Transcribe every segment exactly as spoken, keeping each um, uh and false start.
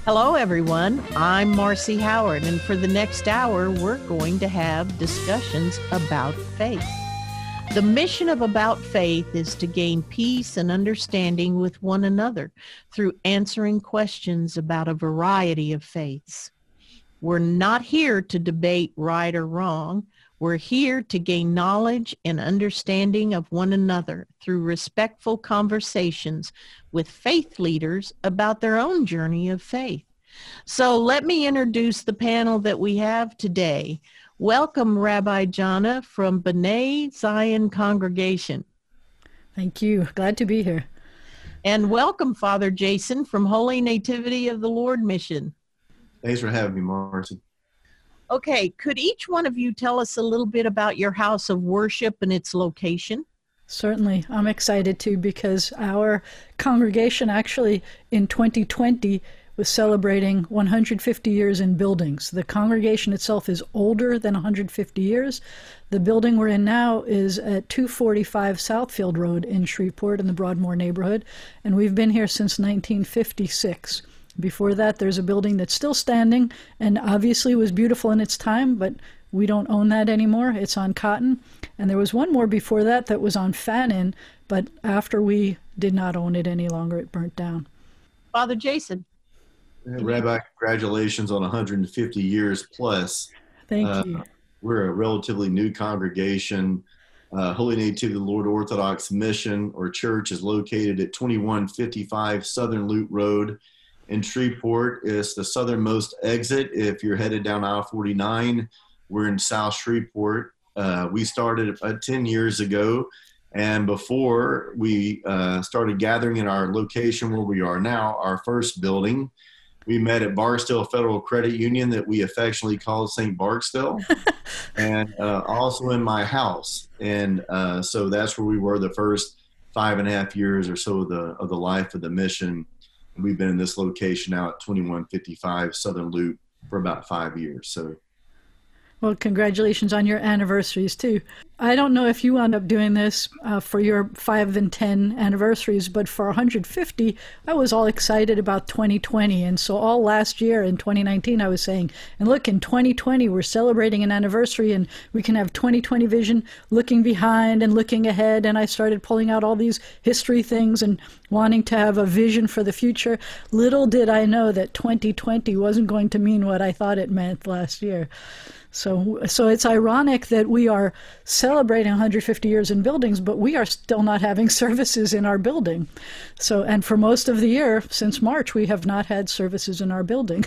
Hello, everyone. I'm Marcy Howard, and for the next hour, we're going to have discussions about faith. The mission of About Faith is to gain peace and understanding with one another through answering questions about a variety of faiths. We're not here to debate right or wrong. We're here to gain knowledge and understanding of one another through respectful conversations with faith leaders about their own journey of faith. So let me introduce the panel that we have today. Welcome, Rabbi Jana from B'nai Zion Congregation. Thank you. Glad to be here. And welcome, Father Jason from Holy Nativity of the Lord Mission. Thanks for having me, Marcy. Okay, could each one of you tell us a little bit about your house of worship and its location? Certainly. I'm excited too because our congregation actually in twenty twenty was celebrating one hundred fifty years in buildings. The congregation itself is older than one hundred fifty years. The building we're in now is at two forty-five Southfield Road in Shreveport in the Broadmoor neighborhood, and we've been here since nineteen fifty-six. Before that, there's a building that's still standing and obviously was beautiful in its time, but we don't own that anymore. It's on Cotton. And there was one more before that that was on Fannin, but after we did not own it any longer, it burnt down. Father Jason. Rabbi, congratulations on one hundred fifty years plus. Thank uh, you. We're a relatively new congregation. Uh, Holy Nativity of the Lord Orthodox Mission or Church is located at twenty-one fifty-five Southern Loop Road in Shreveport. It's the southernmost exit if you're headed down I forty-nine. We're in South Shreveport. Uh, we started about ten years ago, and before we uh, started gathering in our location where we are now, our first building, we met at Barksdale Federal Credit Union that we affectionately called Saint Barksdale, and uh, also in my house. And uh, so that's where we were the first five and a half years or so of the, of the life of the mission. And we've been in this location now at twenty-one fifty-five Southern Loop for about five years. So, well, congratulations on your anniversaries, too. I don't know if you wound up doing this uh, for your five and ten anniversaries, but for one hundred fifty, I was all excited about twenty twenty. And so all last year in twenty nineteen, I was saying, and look, in twenty twenty, we're celebrating an anniversary and we can have twenty twenty vision looking behind and looking ahead. And I started pulling out all these history things and wanting to have a vision for the future. Little did I know that twenty twenty wasn't going to mean what I thought it meant last year. So so it's ironic that we are celebrating one hundred fifty years in buildings, but we are still not having services in our building. So, and for most of the year, since March, we have not had services in our building.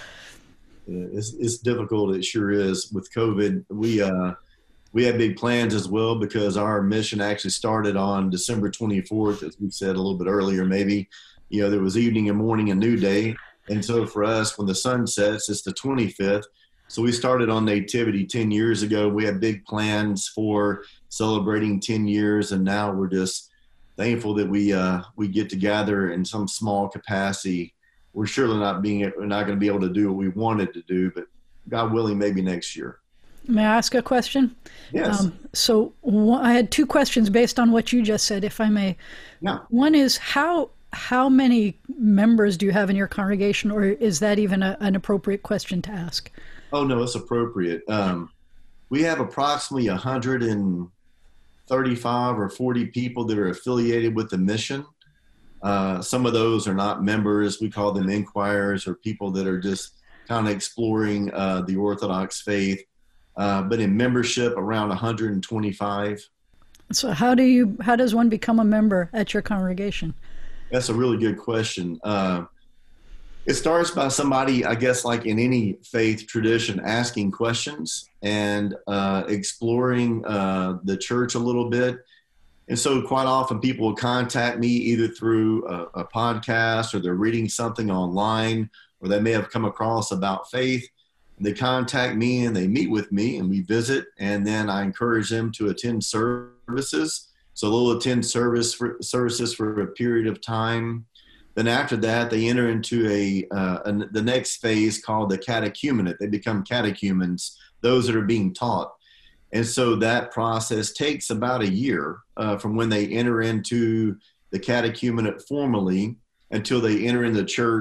it's, it's difficult. It sure is. With COVID, we uh, we had big plans as well because our mission actually started on December twenty-fourth, as we said a little bit earlier, maybe. You know, there was evening and morning and new day. And so for us, when the sun sets, it's the twenty-fifth. So we started on Nativity ten years ago. We had big plans for celebrating ten years, and now we're just thankful that we uh, we get to gather in some small capacity. We're surely not being we're not going to be able to do what we wanted to do, but God willing, maybe next year. May I ask a question? Yes. Um, so one, I had two questions based on what you just said, if I may. Yeah. One is how how many members do you have in your congregation, or is that even a, an appropriate question to ask? Oh, no, it's appropriate. Um, we have approximately one hundred thirty-five or forty people that are affiliated with the mission. Uh, some of those are not members. We call them inquirers or people that are just kind of exploring uh, the Orthodox faith. Uh, but in membership, around one hundred twenty-five. So how do you, how does one become a member at your congregation? That's a really good question. Uh, It starts by somebody, I guess, like in any faith tradition, asking questions and uh, exploring uh, the church a little bit. And so quite often people will contact me either through a, a podcast or they're reading something online, or they may have come across about faith. And they contact me and they meet with me and we visit, and then I encourage them to attend services. So they'll attend service for, services for a period of time. Then after that, they enter into a, uh, a the next phase called the catechumenate. They become catechumens, those that are being taught. And so that process takes about a year uh, from when they enter into the catechumenate formally until they enter in the church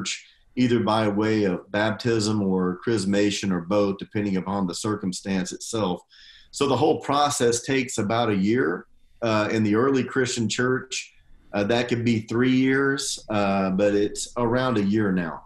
either by way of baptism or chrismation or both, depending upon the circumstance itself. So the whole process takes about a year. Uh, in the early Christian church, uh, that could be three years, uh, but it's around a year now.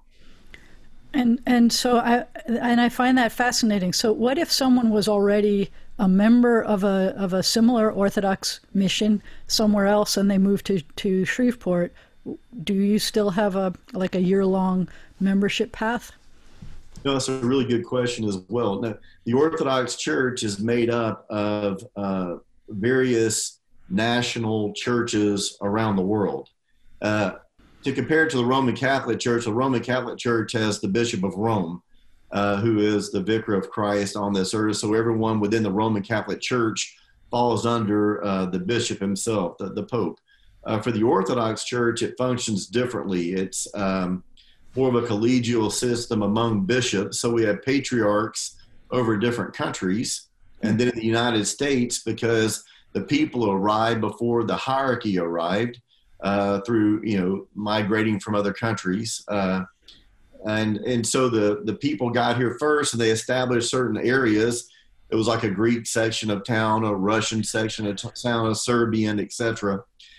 And and so I and I find that fascinating. So what if someone was already a member of a of a similar Orthodox mission somewhere else and they moved to, to Shreveport? Do you still have a like a year-long membership path? No, that's a really good question as well. Now, the Orthodox Church is made up of uh, various national churches around the world. Uh, to compare it to the Roman Catholic Church, the Roman Catholic Church has the Bishop of Rome, uh, who is the Vicar of Christ on this earth. So everyone within the Roman Catholic Church falls under uh, the bishop himself, the, the Pope. Uh, for the Orthodox Church, it functions differently. It's um, more of a collegial system among bishops. So we have patriarchs over different countries. And then in the United States, because the people arrived before the hierarchy arrived, uh, through, you know, migrating from other countries. Uh, and and so the, the people got here first, and they established certain areas. It was like a Greek section of town, a Russian section of town, a Serbian, et cetera.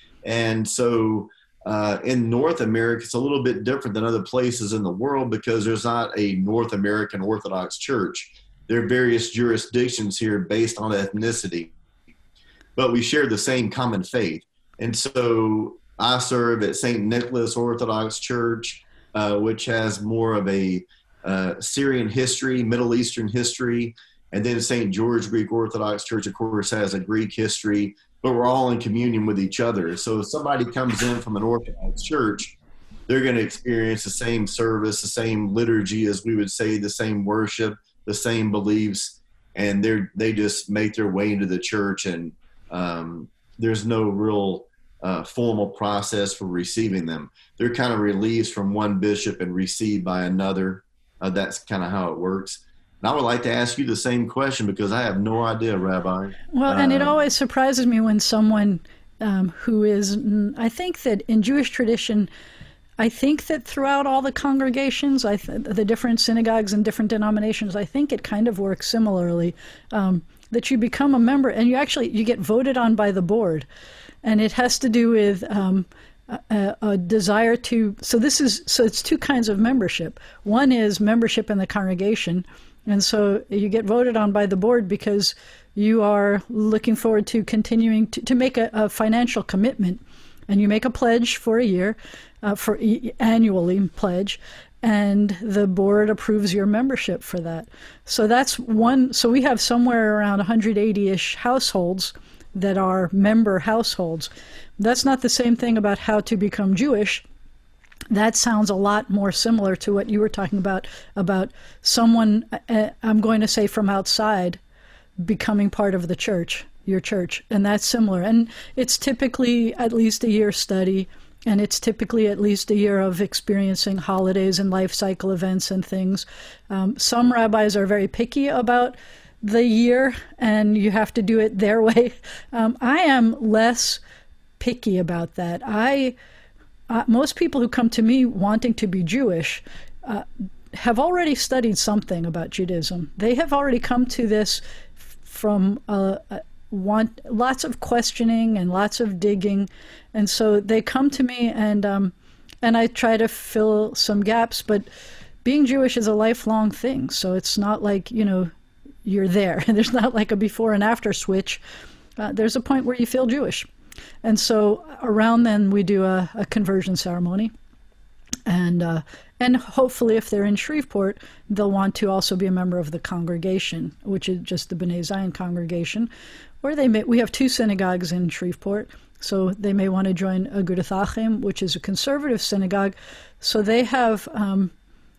And so uh, in North America, it's a little bit different than other places in the world because there's not a North American Orthodox Church. There are various jurisdictions here based on ethnicity, but we share the same common faith. And so I serve at Saint Nicholas Orthodox Church, uh, which has more of a uh, Syrian history, Middle Eastern history. And then Saint George Greek Orthodox Church, of course, has a Greek history, but we're all in communion with each other. So if somebody comes in from an Orthodox church, they're going to experience the same service, the same liturgy, as we would say, the same worship, the same beliefs, and they're they just make their way into the church, and um, there's no real uh, formal process for receiving them. They're kind of released from one bishop and received by another. Uh, that's kind of how it works. And I would like to ask you the same question because I have no idea, Rabbi. Well, and it Um, always surprises me when someone um, who is, I think that in Jewish tradition, I think that throughout all the congregations, I th- the different synagogues and different denominations, I think it kind of works similarly, um, that you become a member and you actually, you get voted on by the board. And it has to do with um, a, a desire to, so this is, so it's two kinds of membership. One is membership in the congregation. And so you get voted on by the board because you are looking forward to continuing to, to make a, a financial commitment. And you make a pledge for a year, uh, for e- annually pledge, and the board approves your membership for that. So that's one. So we have somewhere around one hundred eighty-ish households that are member households. That's not the same thing about how to become Jewish. That sounds a lot more similar to what you were talking about, about someone, uh, I'm going to say from outside, becoming part of the church, your church. And that's similar. And it's typically at least a year study, and it's typically at least a year of experiencing holidays and life cycle events and things. Um, some rabbis are very picky about the year, and you have to do it their way. Um, I am less picky about that. I... Uh, most people who come to me wanting to be Jewish uh, have already studied something about Judaism. They have already come to this f- from uh, uh, want lots of questioning and lots of digging, and so they come to me, and um, and I try to fill some gaps. But being Jewish is a lifelong thing, so it's not like, you know, you're there. There's not like a before and after switch. Uh, there's a point where you feel Jewish. And so around then we do a, a conversion ceremony, and uh, and hopefully if they're in Shreveport, they'll want to also be a member of the congregation, which is just the B'nai Zion congregation, or they may, we have two synagogues in Shreveport, so they may want to join Agudath Achim, which is a conservative synagogue. So they have um,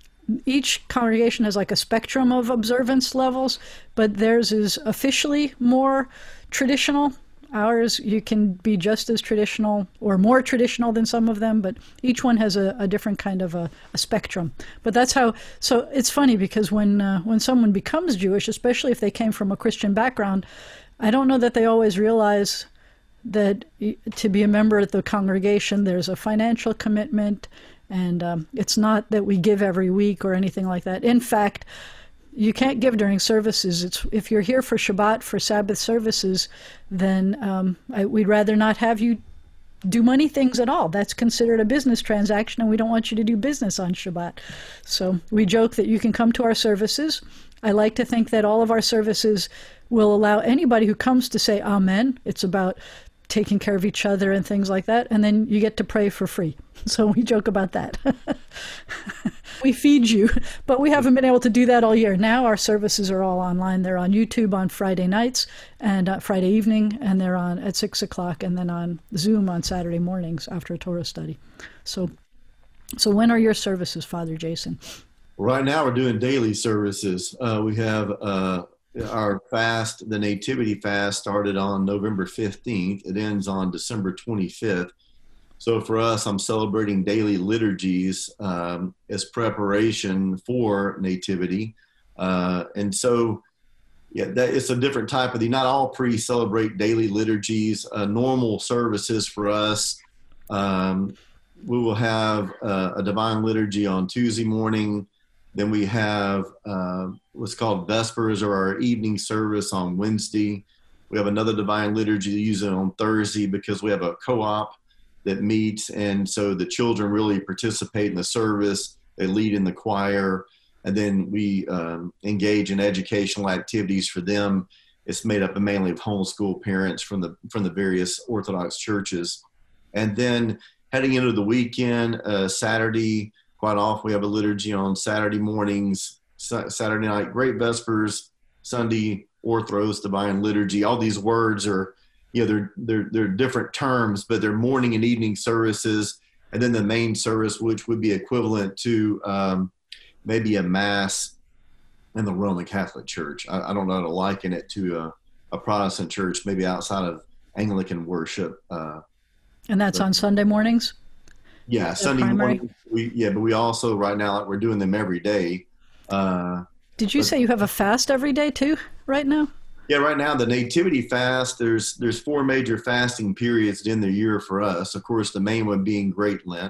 each congregation has like a spectrum of observance levels, but theirs is officially more traditional. Ours, you can be just as traditional or more traditional than some of them, but each one has a, a different kind of a, a spectrum. But that's how, so it's funny because when uh, when someone becomes Jewish, especially if they came from a Christian background, I don't know that they always realize that to be a member of the congregation, there's a financial commitment, And um, it's not that we give every week or anything like that. In fact, you can't give during services. It's if you're here for Shabbat, for Sabbath services, then um, I, we'd rather not have you do money things at all. That's considered a business transaction, and we don't want you to do business on Shabbat. So we joke that you can come to our services. I like to think that all of our services will allow anybody who comes to say amen. It's about taking care of each other and things like that, and then you get to pray for free. So we joke about that. We feed you, but we haven't been able to do that all year. Now our services are all online. They're on YouTube on Friday nights and uh, Friday evening, and they're on at six o'clock, and then on Zoom on Saturday mornings after a Torah study. So, so when are your services, Father Jason? Right now we're doing daily services. Uh, we have uh, our fast, the Nativity fast, started on November fifteenth. It ends on December twenty-fifth. So for us, I'm celebrating daily liturgies um, as preparation for Nativity. Uh, and so yeah, that it's a different type of thing. Not all priests celebrate daily liturgies. Uh, normal services for us, um, we will have uh, a divine liturgy on Tuesday morning. Then we have uh, what's called Vespers, or our evening service, on Wednesday. We have another divine liturgy usually on Thursday because we have a co-op that meets, and so the children really participate in the service. They lead in the choir, and then we um, engage in educational activities for them. It's made up mainly of homeschool parents from the from the various Orthodox churches. And then heading into the weekend, uh, Saturday, quite often we have a liturgy on Saturday mornings, sa- Saturday night, Great Vespers, Sunday, Orthros, Divine Liturgy. All these words are, you know, they're, they're, they're different terms, but they're morning and evening services. And then the main service, which would be equivalent to um, maybe a Mass in the Roman Catholic Church. I, I don't know how to liken it to a, a Protestant church, maybe outside of Anglican worship. Uh, and that's but, on Sunday mornings? Yeah, Sunday morning. We, yeah, but we also, right now, like we're doing them every day. Uh, Did you but, say you have a fast every day too, right now? Yeah, right now the Nativity fast, there's there's four major fasting periods in the year for us. Of course, the main one being Great Lent,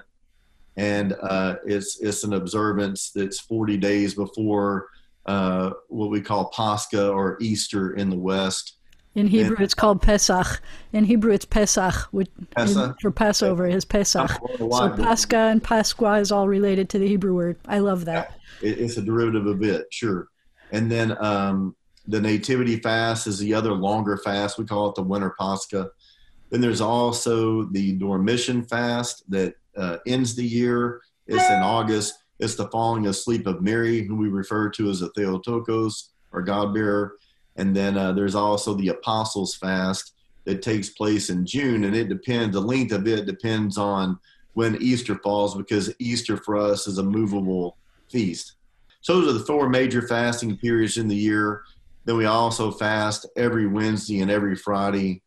and uh, it's it's an observance that's forty days before uh, what we call Pascha or Easter in the West. In Hebrew, and, it's called Pesach. In Hebrew, it's Pesach, which Pesach? for Passover is Pesach. So Pascha and Pasqua is all related to the Hebrew word. I love that. Yeah, it, it's a derivative of it, sure. And then um, the Nativity fast is the other longer fast. We call it the Winter Pascha. Then there's also the Dormition fast that uh, ends the year. It's in August. It's the falling asleep of Mary, who we refer to as the Theotokos, or God-bearer. And then uh, there's also the Apostles' fast that takes place in June. And it depends, the length of it depends on when Easter falls, because Easter for us is a movable feast. So those are the four major fasting periods in the year. Then we also fast every Wednesday and every Friday.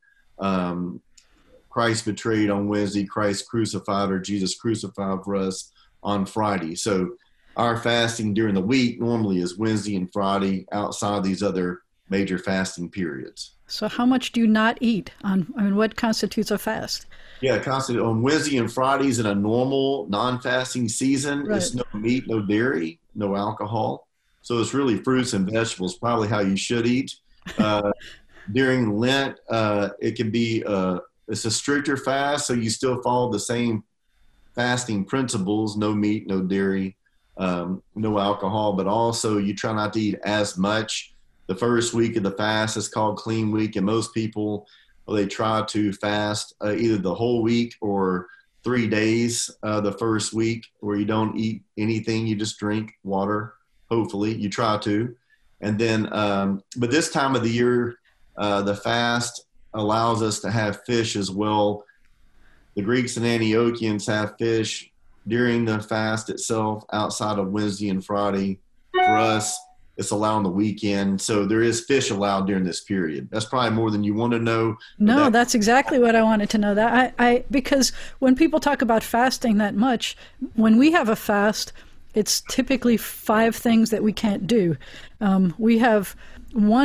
Um, Christ betrayed on Wednesday, Christ crucified, or Jesus crucified for us on Friday. So our fasting during the week normally is Wednesday and Friday, outside these other major fasting periods. So how much do you not eat? On I mean, what constitutes a fast? Yeah, constitute on Wednesday and Fridays in a normal non-fasting season. Right. It's no meat, no dairy, no alcohol. So it's really fruits and vegetables, probably how you should eat. Uh, during Lent, uh, it can be uh, it's a stricter fast, so you still follow the same fasting principles: no meat, no dairy, um, no alcohol, but also you try not to eat as much. The first week of the fast is called Clean Week, and most people, well, they try to fast uh, either the whole week or three days uh, the first week, where you don't eat anything, you just drink water, hopefully. You try to. And then, um, but this time of the year, uh, the fast allows us to have fish as well. The Greeks and Antiochians have fish during the fast itself, outside of Wednesday and Friday. For us, it's allowed on the weekend. So there is fish allowed during this period. That's probably more than you want to know. No, that- that's exactly what I wanted to know. That I, I because when people talk about fasting that much, when we have a fast, it's typically five things that we can't do. Um, we have one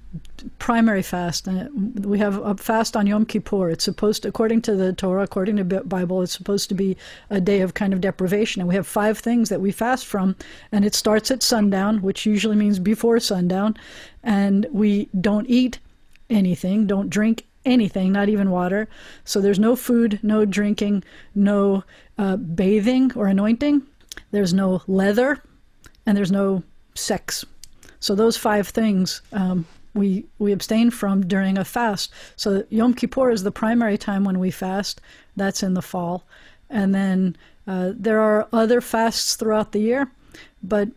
primary fast. And we have a fast on Yom Kippur. It's supposed to, according to the Torah, according to the Bible, it's supposed to be a day of kind of deprivation. And we have five things that we fast from. And it starts at sundown, which usually means before sundown. And we don't eat anything, don't drink anything, not even water. So there's no food, no drinking, no uh, bathing or anointing. There's no leather, and there's no sex. So those five things um, we we abstain from during a fast. So Yom Kippur is the primary time when we fast. That's in the fall. And then uh, there are other fasts throughout the year, but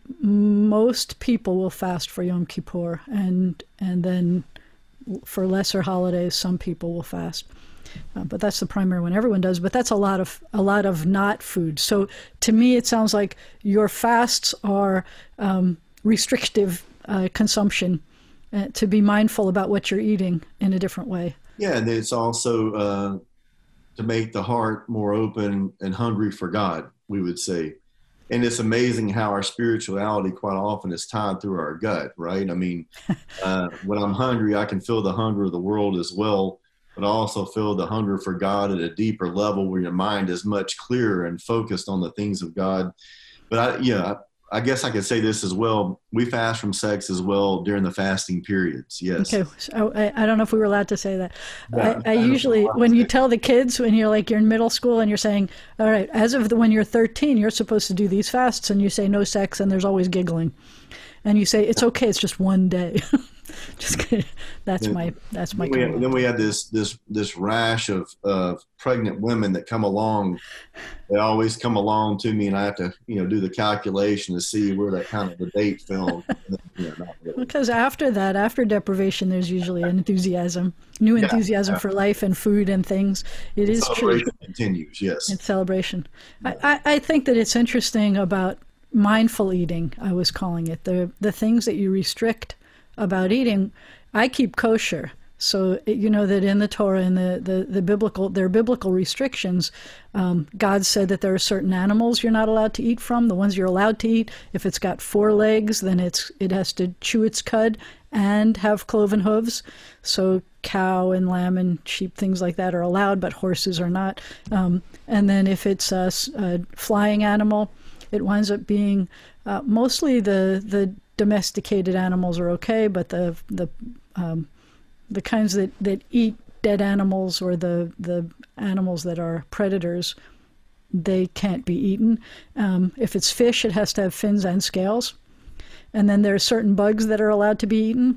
most people will fast for Yom Kippur. And, and then for lesser holidays, some people will fast. Uh, but that's the primary one everyone does. But that's a lot of a lot of not food. So to me, it sounds like your fasts are um, restrictive uh, consumption, uh, to be mindful about what you're eating in a different way. Yeah, and it's also uh, to make the heart more open and hungry for God, we would say. And it's amazing how our spirituality quite often is tied through our gut, right? I mean, uh, when I'm hungry, I can feel the hunger of the world as well, but I also feel the hunger for God at a deeper level where your mind is much clearer and focused on the things of God. But I, yeah, I guess I could say this as well. We fast from sex as well during the fasting periods. Yes. Okay. So I, I don't know if we were allowed to say that. Yeah, I, I usually, when you tell the kids, when you're like, you're in middle school and you're saying, all right, as of the, when you're thirteen, you're supposed to do these fasts, and you say no sex, and there's always giggling. And you say, it's okay, it's just one day. Just kidding. That's then, my, that's my then we, had, then we had this, this, this rash of, of pregnant women that come along. They always come along to me, and I have to, you know, do the calculation to see where that kind of debate fell. You know, not really. Because after that, after deprivation, there's usually an enthusiasm, new enthusiasm yeah, yeah. for life and food and things. It is true. Celebration continues, yes. It's celebration. Yeah. I, I think that it's interesting about mindful eating, I was calling it, the the things that you restrict about eating. I keep kosher, so you know that in the Torah, in the, the, the biblical, there are biblical restrictions. Um, God said that there are certain animals you're not allowed to eat from. The ones you're allowed to eat, if it's got four legs, then it's it has to chew its cud and have cloven hooves. So cow and lamb and sheep, things like that, are allowed, but horses are not. Um, and then if it's a, a flying animal, it winds up being uh, mostly the the domesticated animals are okay, but the the um, the kinds that, that eat dead animals, or the the animals that are predators, they can't be eaten. Um, if it's fish, it has to have fins and scales. And then there are certain bugs that are allowed to be eaten,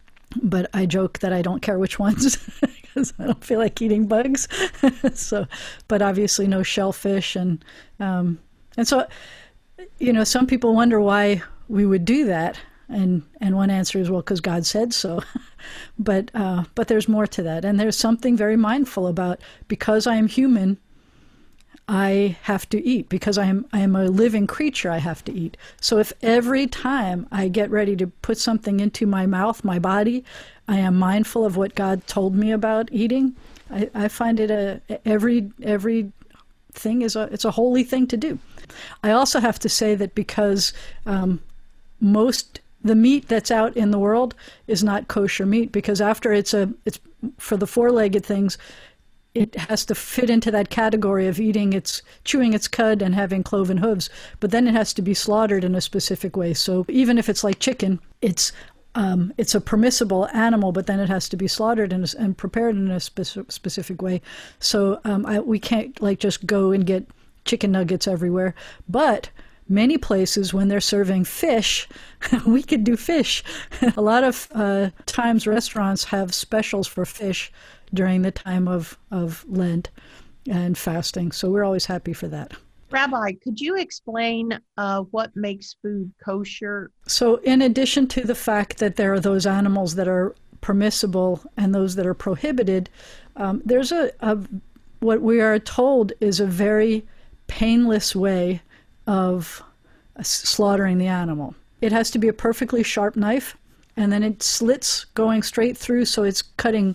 but I joke that I don't care which ones because I don't feel like eating bugs. So, but obviously no shellfish, and um, and so. You know, some people wonder why we would do that, and and one answer is, well, because God said so. but uh, but there's more to that, and there's something very mindful about, because I am human, I have to eat. Because I am I am a living creature, I have to eat. So if every time I get ready to put something into my mouth, my body, I am mindful of what God told me about eating, I, I find it a every every thing is a it's a holy thing to do. I also have to say that because um, most the meat that's out in the world is not kosher meat, because after it's a it's for the four-legged things, it has to fit into that category of eating its chewing its cud and having cloven hooves, but then it has to be slaughtered in a specific way. So even if it's like chicken, it's Um, it's a permissible animal, but then it has to be slaughtered and, and prepared in a speci- specific way. So um, I, we can't like just go and get chicken nuggets everywhere. But many places, when they're serving fish, we could do fish. A lot of uh, times restaurants have specials for fish during the time of, of Lent and fasting. So we're always happy for that. Rabbi, could you explain uh, what makes food kosher? So in addition to the fact that there are those animals that are permissible and those that are prohibited, um, there's a, a what we are told is a very painless way of slaughtering the animal. It has to be a perfectly sharp knife, and then it slits going straight through, so it's cutting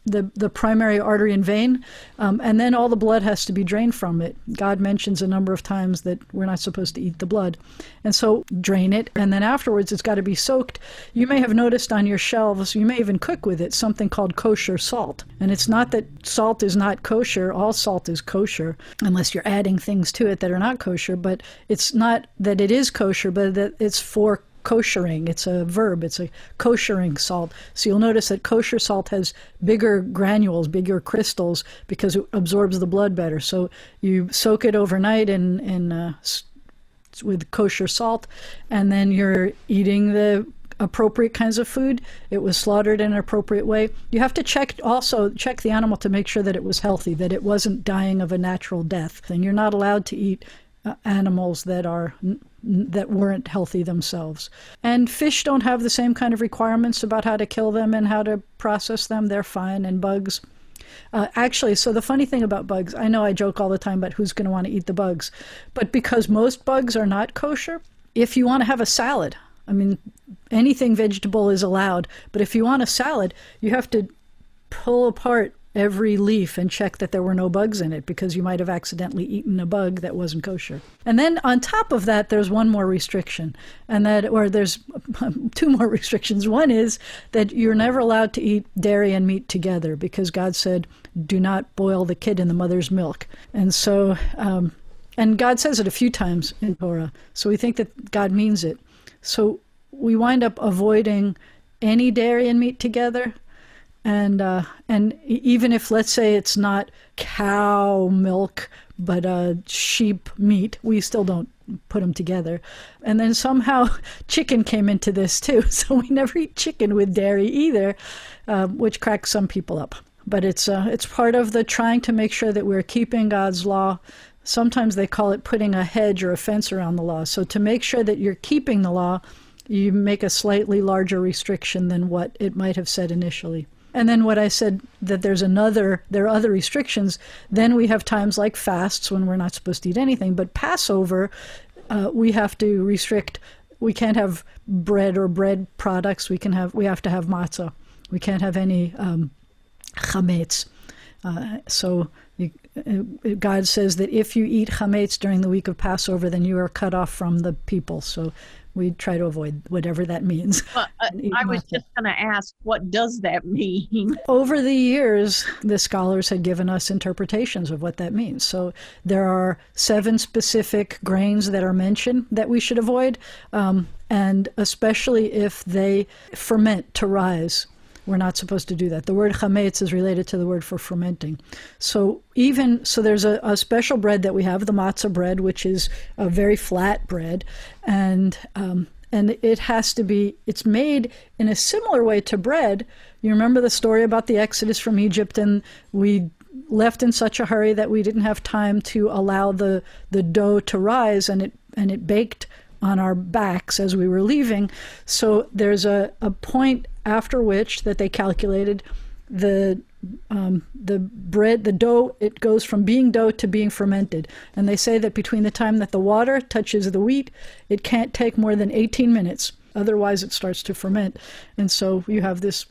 the, the primary artery and vein, um, and then all the blood has to be drained from it. God mentions a number of times that we're not supposed to eat the blood. And so drain it, and then afterwards it's got to be soaked. You may have noticed on your shelves, you may even cook with it, something called kosher salt. And it's not that salt is not kosher. All salt is kosher, unless you're adding things to it that are not kosher. But it's not that it is kosher, but that it's for koshering. It's a verb. It's a koshering salt. So you'll notice that kosher salt has bigger granules, bigger crystals, because it absorbs the blood better. So you soak it overnight in, in uh, with kosher salt, and then you're eating the appropriate kinds of food. It was slaughtered in an appropriate way. You have to check also check the animal to make sure that it was healthy, that it wasn't dying of a natural death. And you're not allowed to eat uh, animals that are that weren't healthy themselves. And fish don't have the same kind of requirements about how to kill them and how to process them. They're fine. And bugs. Uh, actually, so the funny thing about bugs, I know I joke all the time about who's going to want to eat the bugs, but because most bugs are not kosher, if you want to have a salad, I mean, anything vegetable is allowed, but if you want a salad, you have to pull apart every leaf and check that there were no bugs in it, because you might have accidentally eaten a bug that wasn't kosher. And then on top of that, there's one more restriction, and that, or there's two more restrictions. One is that you're never allowed to eat dairy and meat together, because God said, do not boil the kid in the mother's milk. And so, um, and God says it a few times in Torah, so we think that God means it. So we wind up avoiding any dairy and meat together. And uh, and even if, let's say, it's not cow milk, but uh, sheep meat, we still don't put them together. And then somehow chicken came into this too. So we never eat chicken with dairy either, uh, which cracks some people up. But it's uh, it's part of the trying to make sure that we're keeping God's law. Sometimes they call it putting a hedge or a fence around the law. So to make sure that you're keeping the law, you make a slightly larger restriction than what it might have said initially. And then what I said, that there's another, there are other restrictions. Then we have times like fasts when we're not supposed to eat anything. But Passover, uh, we have to restrict. We can't have bread or bread products. We can have. We have to have matzah. We can't have any um, chametz. Uh, so you, uh, God says that if you eat chametz during the week of Passover, then you are cut off from the people. So we try to avoid whatever that means. Well, uh, I was just going to ask, what does that mean? Over the years, the scholars had given us interpretations of what that means. So there are seven specific grains that are mentioned that we should avoid, um, and especially if they ferment to rise. We're not supposed to do that. The word chametz is related to the word for fermenting. So even so, there's a, a special bread that we have, the matzah bread, which is a very flat bread, and um, and it has to be. It's made in a similar way to bread. You remember the story about the Exodus from Egypt, and we left in such a hurry that we didn't have time to allow the the dough to rise, and it and it baked on our backs as we were leaving. So there's a, a point after which that they calculated the um, the bread, the dough, it goes from being dough to being fermented. And they say that between the time that the water touches the wheat, it can't take more than eighteen minutes. Otherwise, it starts to ferment. And so you have this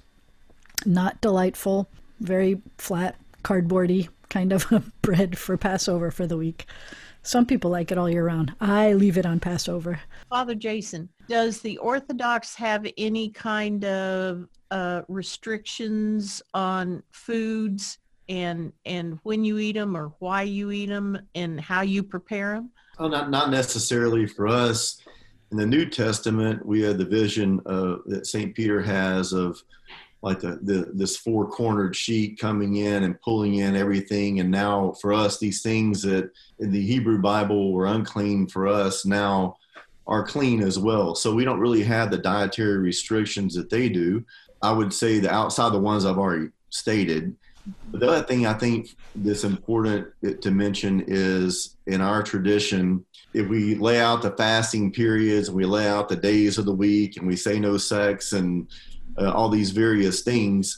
not delightful, very flat, cardboardy kind of bread for Passover for the week. Some people like it all year round. I leave it on Passover. Father Jason, does the Orthodox have any kind of uh, restrictions on foods and and when you eat them or why you eat them and how you prepare them? Oh, not not necessarily for us. In the New Testament, we have the vision uh, that Saint Peter has of like the, the this four-cornered sheet coming in and pulling in everything. And now for us, these things that in the Hebrew Bible were unclean for us now are clean as well. So we don't really have the dietary restrictions that they do. I would say the outside the ones I've already stated. But the other thing I think that's important to mention is in our tradition, if we lay out the fasting periods, we lay out the days of the week, and we say no sex and uh, all these various things,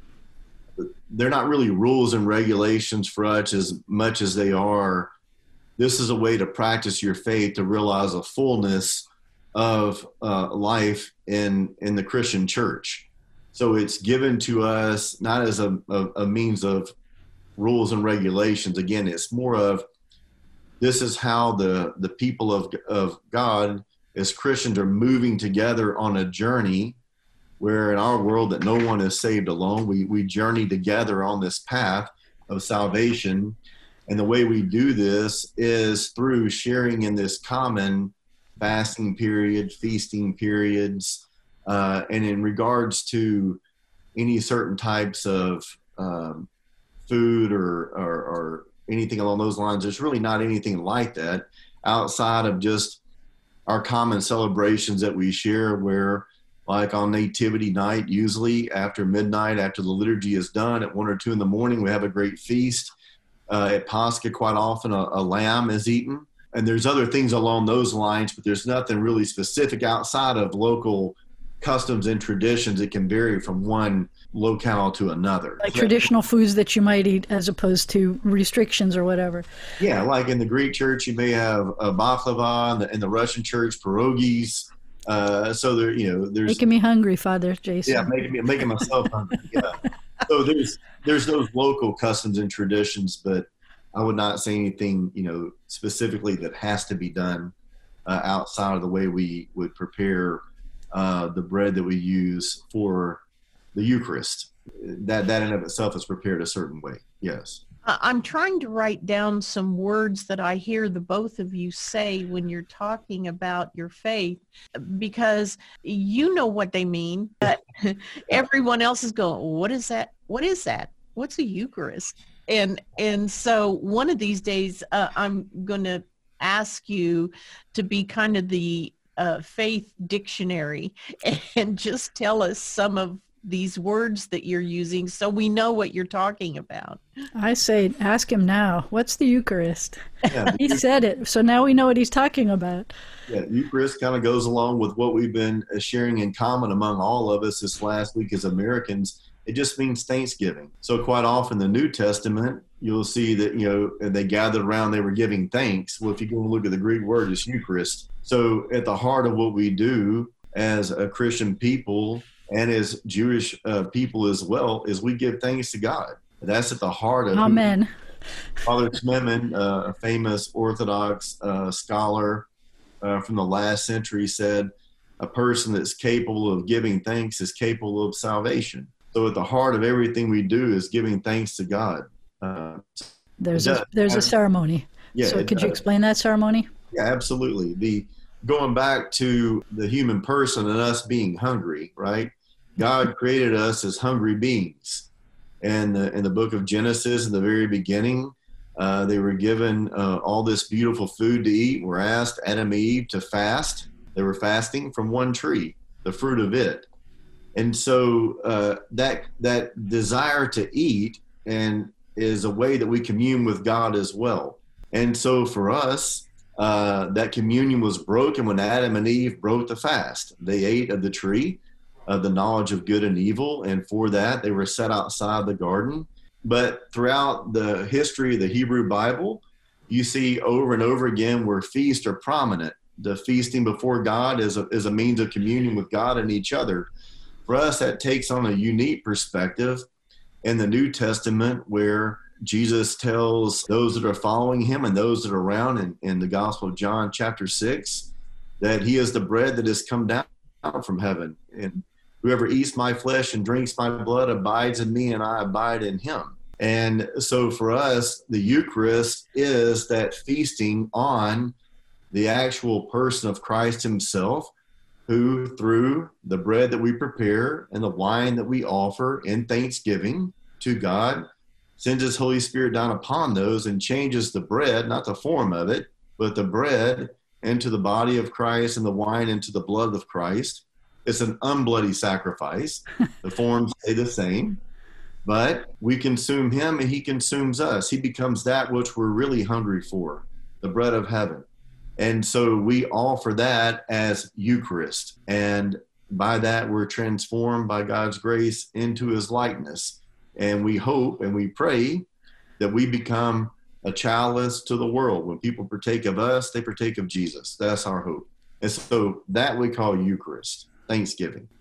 they're not really rules and regulations for us as much as they are. This is a way to practice your faith, to realize a fullness of uh, life in in the Christian church. So it's given to us not as a, a, a means of rules and regulations. Again, it's more of this is how the, the people of, of God as Christians are moving together on a journey where in our world that no one is saved alone. We, we journey together on this path of salvation. And the way we do this is through sharing in this common fasting period, feasting periods, uh, and in regards to any certain types of um, food or, or, or anything along those lines, there's really not anything like that outside of just our common celebrations that we share, where like on Nativity night, usually after midnight, after the liturgy is done at one or two in the morning, we have a great feast. Uh, at Pascha, quite often a, a lamb is eaten. And there's other things along those lines, but there's nothing really specific outside of local customs and traditions. It can vary from one locale to another. Like so, traditional foods that you might eat as opposed to restrictions or whatever. Yeah, like in the Greek church, you may have a baklava, in the, in the Russian church, pierogies. Uh, so there, you know, there's making me hungry, Father Jason. Yeah, making me making myself hungry. Yeah. So there's there's those local customs and traditions, but I would not say anything, you know, specifically that has to be done uh, outside of the way we would prepare uh, the bread that we use for the Eucharist. That that in of itself is prepared a certain way. Yes. I'm trying to write down some words that I hear the both of you say when you're talking about your faith, because you know what they mean, but everyone else is going, what is that? What is that? What's a Eucharist? And and so one of these days, uh, I'm going to ask you to be kind of the uh, faith dictionary and just tell us some of these words that you're using so we know what you're talking about. I say, ask him now. What's the Eucharist? Yeah, he said it, so now we know what he's talking about. Yeah, Eucharist kind of goes along with what we've been sharing in common among all of us this last week as Americans. It just means Thanksgiving. So quite often in the New Testament, you'll see that, you know, they gathered around, they were giving thanks. Well, if you go and look at the Greek word, it's Eucharist. So at the heart of what we do as a Christian people and as Jewish uh, people as well, is we give thanks to God. That's at the heart of Amen. Who, Father Schmemann, uh, a famous Orthodox uh, scholar uh, from the last century, said a person that's capable of giving thanks is capable of salvation. So at the heart of everything we do is giving thanks to God. Uh, there's a, there's a ceremony. Yeah, so could does. you explain that ceremony? Yeah, absolutely. The going back to the human person and us being hungry, right? God created us as hungry beings. And in, in the book of Genesis, in the very beginning, uh, they were given uh, all this beautiful food to eat. Were asked, Adam and Eve, to fast. They were fasting from one tree, the fruit of it. And so uh, that that desire to eat and is a way that we commune with God as well. And so for us, uh, that communion was broken when Adam and Eve broke the fast. They ate of the tree of the knowledge of good and evil, and for that they were set outside the garden. But throughout the history of the Hebrew Bible, you see over and over again where feasts are prominent. The feasting before God is a, is a means of communion with God and each other. For us, that takes on a unique perspective in the New Testament, where Jesus tells those that are following him and those that are around in, in the Gospel of John chapter six, that he is the bread that has come down from heaven. And whoever eats my flesh and drinks my blood abides in me and I abide in him. And so for us, the Eucharist is that feasting on the actual person of Christ himself, who through the bread that we prepare and the wine that we offer in thanksgiving to God, sends his Holy Spirit down upon those and changes the bread, not the form of it, but the bread into the body of Christ and the wine into the blood of Christ. It's an unbloody sacrifice. The forms stay the same, but we consume him and he consumes us. He becomes that which we're really hungry for, the bread of heaven. And so we offer that as Eucharist. And by that, we're transformed by God's grace into his likeness. And we hope and we pray that we become a chalice to the world. When people partake of us, they partake of Jesus. That's our hope. And so that we call Eucharist, Thanksgiving.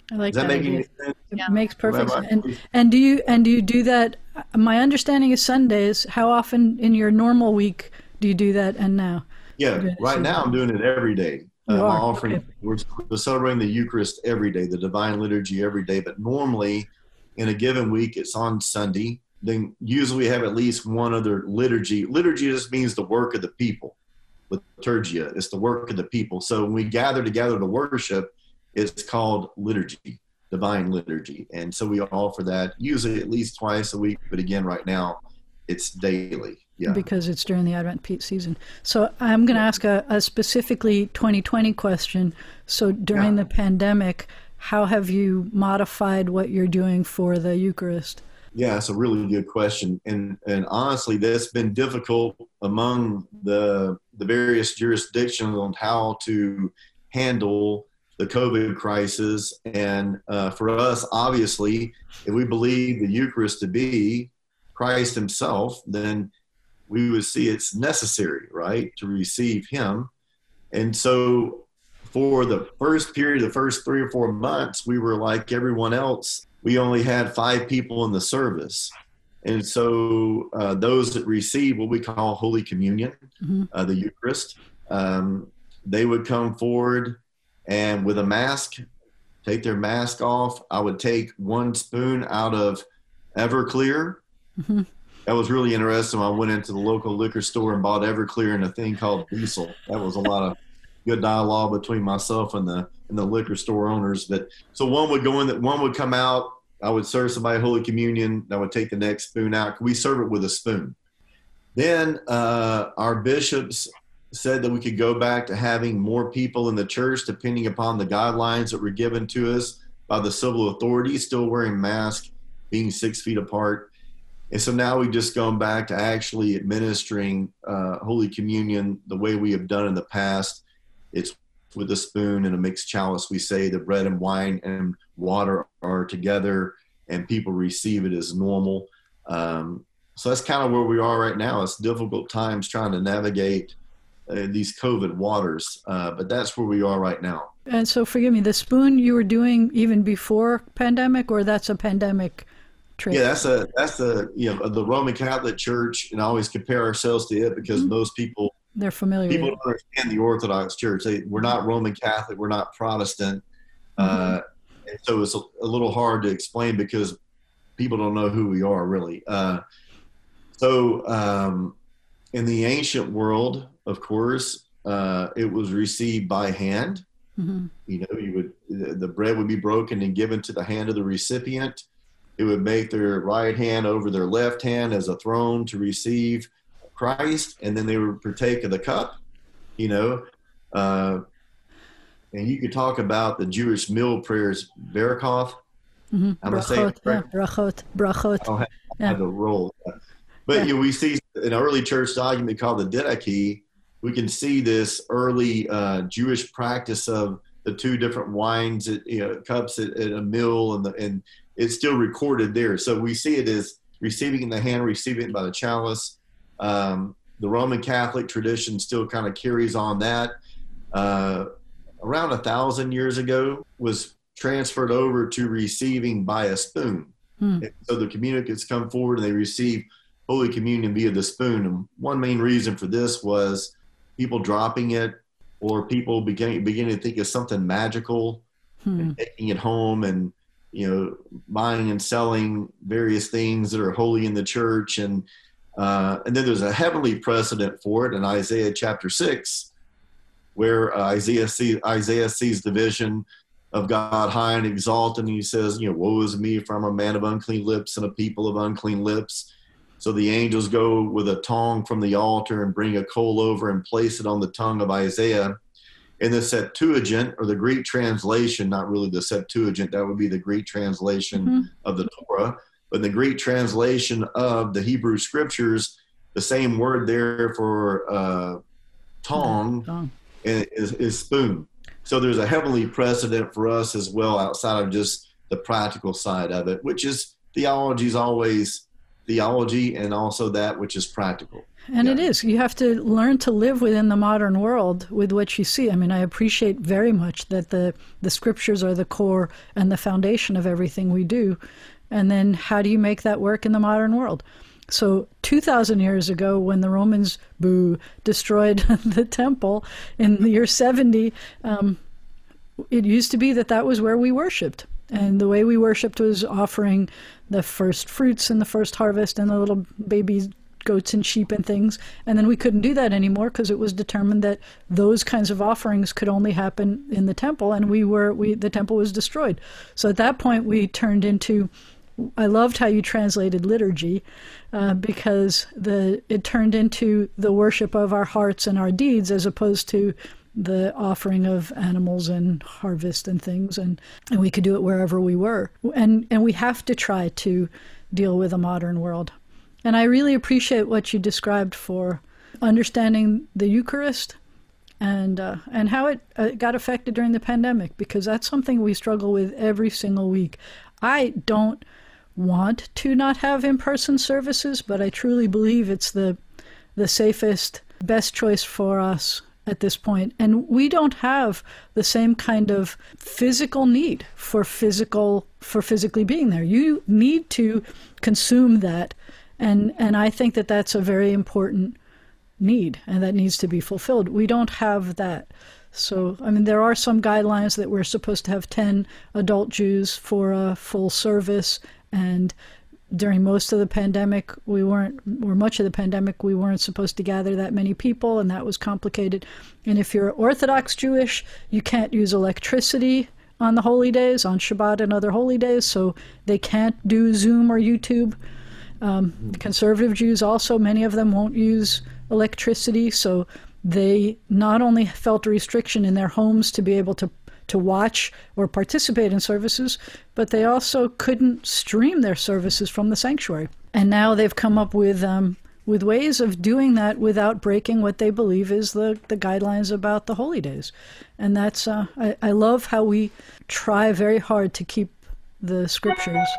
I like Does that, that make idea. any sense? It Yeah. makes perfect Rabbi? sense. And, and do you and do you do that? My understanding is Sundays. How often in your normal week do you do that? And now, Yeah, Good. right now I'm doing it every day. You I'm are? offering, Okay. we're, we're celebrating the Eucharist every day, the Divine Liturgy every day. But normally, in a given week, it's on Sunday. Then usually we have at least one other liturgy. Liturgy just means the work of the people. Liturgia, it's the work of the people. So when we gather together to worship, it's called liturgy, Divine Liturgy. And so we offer that usually at least twice a week. But again, right now, it's daily. Yeah. Because it's during the Advent peak season. So I'm going to ask a, a specifically twenty twenty question. So during Yeah. the pandemic, how have you modified what you're doing for the Eucharist? Yeah, it's a really good question. And and honestly, that's been difficult among the the various jurisdictions on how to handle the COVID crisis. And uh, for us, obviously, if we believe the Eucharist to be Christ himself, then we would see it's necessary, right, to receive him. And so for the first period, the first three or four months, we were like everyone else. We only had five people in the service. And so uh, those that receive what we call Holy Communion, Mm-hmm. uh, the Eucharist, um, they would come forward and with a mask, take their mask off. I would take one spoon out of Everclear. Mm-hmm. That was really interesting. I went into the local liquor store and bought Everclear and a thing called Diesel. That was a lot of good dialogue between myself and the and the liquor store owners. But so one would go in, that one would come out. I would serve somebody Holy Communion. I would take the next spoon out. We serve it with a spoon. Then uh, our bishops said that we could go back to having more people in the church, depending upon the guidelines that were given to us by the civil authorities, still wearing masks, being six feet apart. And so now we've just gone back to actually administering uh, Holy Communion the way we have done in the past. It's with a spoon and a mixed chalice. We say the bread and wine and water are together and people receive it as normal. Um, so that's kind of where we are right now. It's difficult times trying to navigate uh, these COVID waters, uh, but that's where we are right now. And so forgive me, the spoon you were doing even before pandemic, or that's a pandemic trick? Yeah, that's a that's the you know the Roman Catholic Church, and I always compare ourselves to it because Mm-hmm. most people They're familiar people with don't understand the Orthodox Church. They, we're not Roman Catholic, we're not Protestant, Mm-hmm. uh, and so it's a, a little hard to explain because people don't know who we are really. Uh, so um, in the ancient world, of course, uh, it was received by hand. Mm-hmm. You know, you would the bread would be broken and given to the hand of the recipient. It would make their right hand over their left hand as a throne to receive Christ, and then they would partake of the cup, you know. Uh, and you could talk about the Jewish meal prayers, Berakoth. Mm-hmm. I'm gonna say it Brachot, yeah, correct. brachot, brachot. I don't have, I Yeah. have to roll. But Yeah. you know, we see an early church document called the Didache. We can see this early uh, Jewish practice of the two different wines, at, you know, cups at, at a meal, and the, and it's still recorded there. So we see it as receiving in the hand, receiving it by the chalice. Um, the Roman Catholic tradition still kind of carries on that. Uh, around a thousand years ago was transferred over to receiving by a spoon. Hmm. And so the communicants come forward and they receive Holy Communion via the spoon. And one main reason for this was people dropping it, or people beginning, beginning to think it's something magical, Hmm. and taking it home and, you know, buying and selling various things that are holy in the church. And uh, and then there's a heavenly precedent for it in Isaiah chapter six, where uh, Isaiah, see, Isaiah sees the vision of God high and exalted, and he says, you know, woe is me, for I'm a man of unclean lips and a people of unclean lips. So the angels go with a tongue from the altar and bring a coal over and place it on the tongue of Isaiah. In the Septuagint, or the Greek translation, not really the Septuagint, that would be the Greek translation Mm-hmm. of the Torah, but the Greek translation of the Hebrew scriptures, the same word there for uh, tongue Tongue. is, is spoon. So there's a heavenly precedent for us as well, outside of just the practical side of it, which is theology is always theology, and also that which is practical. And Yeah. it is. You have to learn to live within the modern world with what you see. I mean, I appreciate very much that the, the scriptures are the core and the foundation of everything we do. And then how do you make that work in the modern world? So two thousand years ago, when the Romans, boo, destroyed the temple in the year seventy, um, it used to be that that was where we worshipped. And the way we worshipped was offering the first fruits and the first harvest and the little baby goats and sheep and things. And then we couldn't do that anymore because it was determined that those kinds of offerings could only happen in the temple, and we were we the temple was destroyed. So at that point we turned into, I loved how you translated liturgy, uh, because the it turned into the worship of our hearts and our deeds as opposed to the offering of animals and harvest and things, and, and we could do it wherever we were. And and we have to try to deal with a modern world. And I really appreciate what you described for understanding the Eucharist and uh, and how it uh, got affected during the pandemic, because that's something we struggle with every single week. I don't want to not have in-person services, but I truly believe it's the the safest, best choice for us at this point. And we don't have the same kind of physical need for physical for physically being there. You need to consume that. And and I think that that's a very important need, and that needs to be fulfilled. We don't have that. So, I mean, there are some guidelines that we're supposed to have ten adult Jews for a full service, and during most of the pandemic, we weren't, or much of the pandemic, we weren't supposed to gather that many people, and that was complicated. And if you're Orthodox Jewish, you can't use electricity on the holy days, on Shabbat and other holy days, so they can't do Zoom or YouTube. Um, conservative Jews also, many of them won't use electricity, so they not only felt a restriction in their homes to be able to to watch or participate in services, but they also couldn't stream their services from the sanctuary. And now they've come up with um, with ways of doing that without breaking what they believe is the, the guidelines about the holy days. And that's uh, I, I love how we try very hard to keep the scriptures,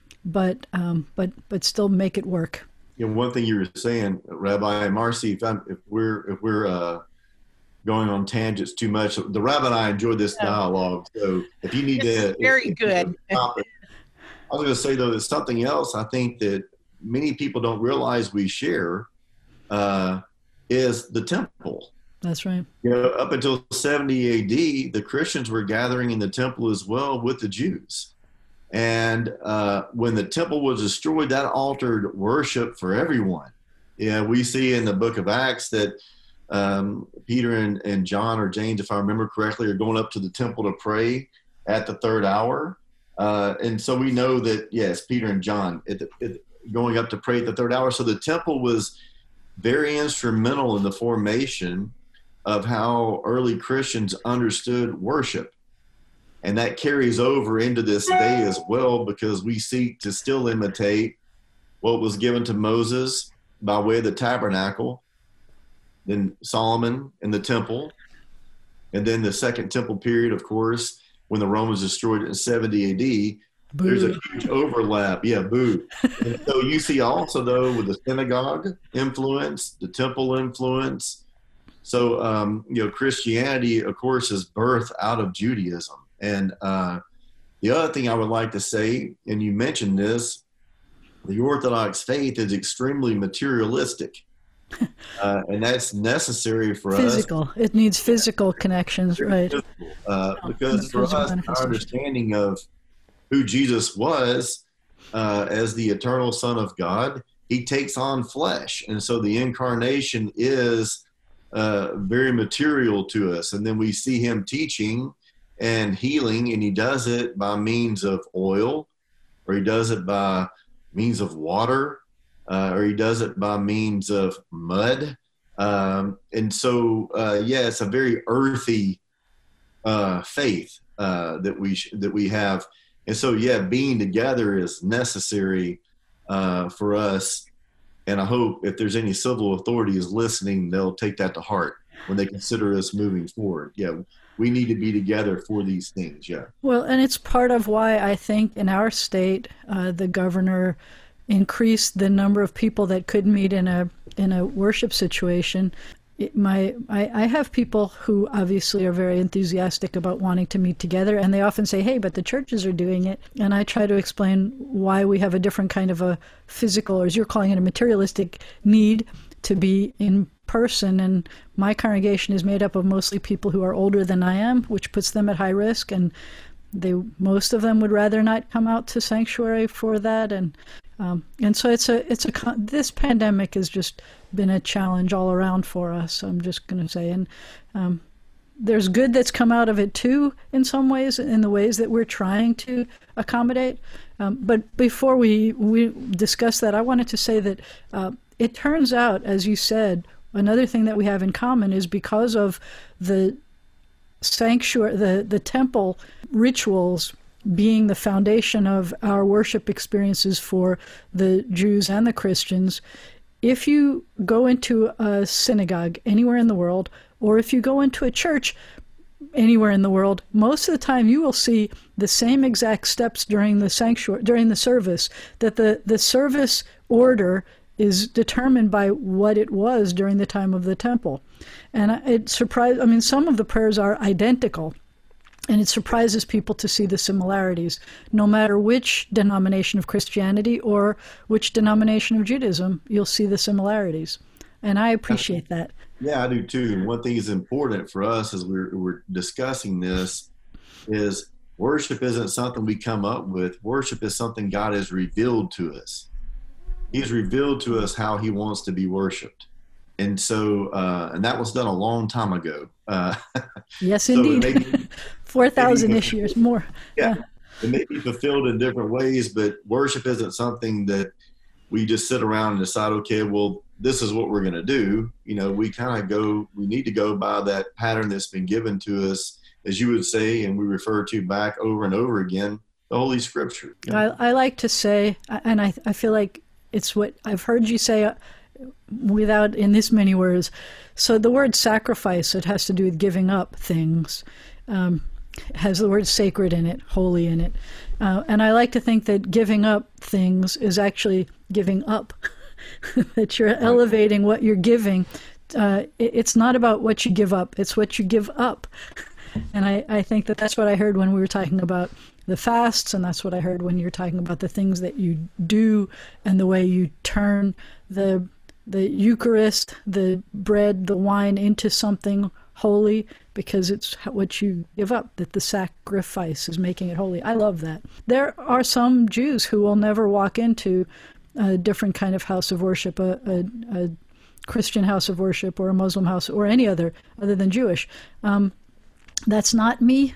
but um, but but still make it work. You know, one thing you were saying, Rabbi Marcy, if, I'm, if we're if we're uh, going on tangents too much, the Rabbi and I enjoyed this Yeah. dialogue. So if you need to, very if- good. if- I was going to say though, there's something else I think that many people don't realize we share uh, is the temple. That's right. You know, up until seventy A D, the Christians were gathering in the temple as well with the Jews. And uh, when the temple was destroyed, that altered worship for everyone. Yeah, we see in the book of Acts that um, Peter and, and John or James, if I remember correctly, are going up to the temple to pray at the third hour. Uh, and so we know that, yes, Peter and John at the, at, going up to pray at the third hour. So the temple was very instrumental in the formation of how early Christians understood worship. And that carries over into this day as well, because we seek to still imitate what was given to Moses by way of the tabernacle, then Solomon in the temple, and then the second temple period, of course, when the Romans destroyed it in seventy A D. Boo. There's a huge overlap. Yeah, boo. And so you see also, though, with the synagogue influence, the temple influence. So, um, you know, Christianity, of course, is birthed out of Judaism. And uh, the other thing I would like to say, and you mentioned this, the Orthodox faith is extremely materialistic. Uh, and that's necessary for Physical. us. It needs physical connections, right? Uh, Yeah, because for physical us, our manifestation. understanding of who Jesus was uh, as the eternal Son of God, he takes on flesh. And so the incarnation is uh, very material to us. And then we see him teaching and healing, and he does it by means of oil, or he does it by means of water, uh, or he does it by means of mud. Um, and so, uh, yeah, it's a very earthy uh, faith uh, that we sh- that we have. And so, yeah, being together is necessary uh, for us. And I hope if there's any civil authorities listening, they'll take that to heart when they consider us moving forward. Yeah, we need to be together for these things. Yeah. Well, and it's part of why I think in our state, uh, the governor increased the number of people that could meet in a in a worship situation, it, my I, I have people who obviously are very enthusiastic about wanting to meet together, and they often say, hey, but the churches are doing it. And I try to explain why we have a different kind of a physical, or as you're calling it, a materialistic need to be in person. And my congregation is made up of mostly people who are older than I am, which puts them at high risk, and they most of them would rather not come out to sanctuary for that. And um, and so it's a it's a this pandemic has just been a challenge all around for us, I'm just going to say. And um, there's good that's come out of it too, in some ways, in the ways that we're trying to accommodate. Um, but before we we discuss that, I wanted to say that uh, it turns out, as you said, another thing that we have in common is because of the sanctuary, the, the temple rituals being the foundation of our worship experiences for the Jews and the Christians. If you go into a synagogue anywhere in the world, or if you go into a church anywhere in the world, most of the time you will see the same exact steps during the sanctuary, during the service, that the, the service order is determined by what it was during the time of the temple. And it surprised, I mean, some of the prayers are identical, and it surprises people to see the similarities, no matter which denomination of Christianity or which denomination of Judaism, you'll see the similarities. And I appreciate that. Yeah, I do too. And one thing is important for us as we're, we're discussing this is worship isn't something we come up with. Worship is something God has revealed to us. He's revealed to us how he wants to be worshiped. And so, uh, and that was done a long time ago. Uh, yes, so indeed. four thousand-ish years more. Yeah, yeah. It may be fulfilled in different ways, but worship isn't something that we just sit around and decide, okay, well, this is what we're going to do. You know, we kind of go, we need to go by that pattern that's been given to us, as you would say, and we refer to back over and over again, the Holy Scripture. You know? I, I like to say, and I, I feel like it's what I've heard you say uh, without in this many words. So the word sacrifice, it has to do with giving up things, um, has the word sacred in it, holy in it. Uh, and I like to think that giving up things is actually giving up, that you're elevating what you're giving. Uh, it, it's not about what you give up, it's what you give up. And I, I think that that's what I heard when we were talking about the fasts, and that's what I heard when you were talking about the things that you do and the way you turn the the Eucharist, the bread, the wine into something holy, because it's what you give up, that the sacrifice is making it holy. I love that. There are some Jews who will never walk into a different kind of house of worship, a, a, a Christian house of worship or a Muslim house or any other other than Jewish. Um, that's not me.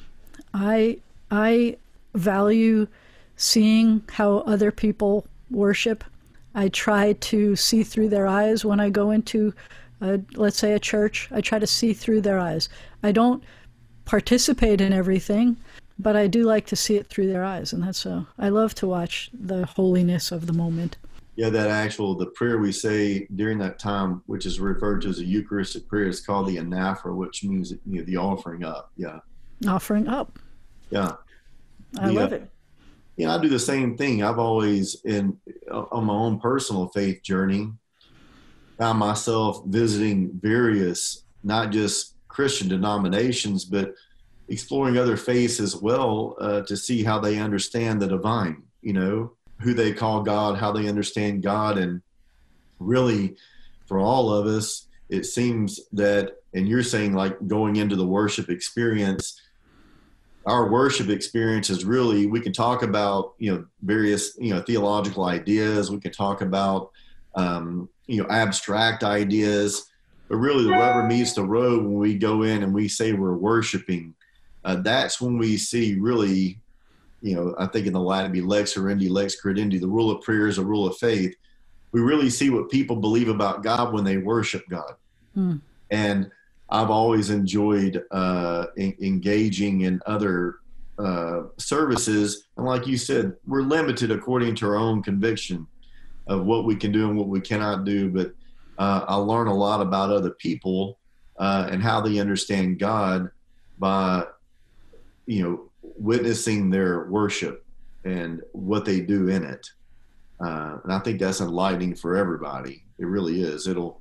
I I value seeing how other people worship. I try to see through their eyes when I go into, uh, let's say, a church. I try to see through their eyes. I don't participate in everything, but I do like to see it through their eyes, and that's so. I love to watch the holiness of the moment. Yeah, that actual, the prayer we say during that time, which is referred to as a Eucharistic prayer, is called the anaphora, which means, you know, the offering up. Yeah. Offering up. Yeah. I the, love uh, it. Yeah, I do the same thing. I've always, in on my own personal faith journey, found myself visiting various, not just Christian denominations, but exploring other faiths as well, uh, to see how they understand the divine, you know, who they call God, how they understand God. And really, for all of us, it seems that, and you're saying like going into the worship experience, our worship experience is really, we can talk about, you know, various, you know, theological ideas. We can talk about, um, you know, abstract ideas, but really the rubber meets the road when we go in and we say we're worshiping. Uh, that's when we see really, you know, I think in the Latin it'd be lex orandi, lex credendi, the rule of prayer is a rule of faith. We really see what people believe about God when they worship God. Hmm. And I've always enjoyed uh, en- engaging in other uh, services. And like you said, we're limited according to our own conviction of what we can do and what we cannot do. But uh, I learn a lot about other people uh, and how they understand God by, you know, witnessing their worship and what they do in it. Uh, and I think that's enlightening for everybody. It really is. It'll,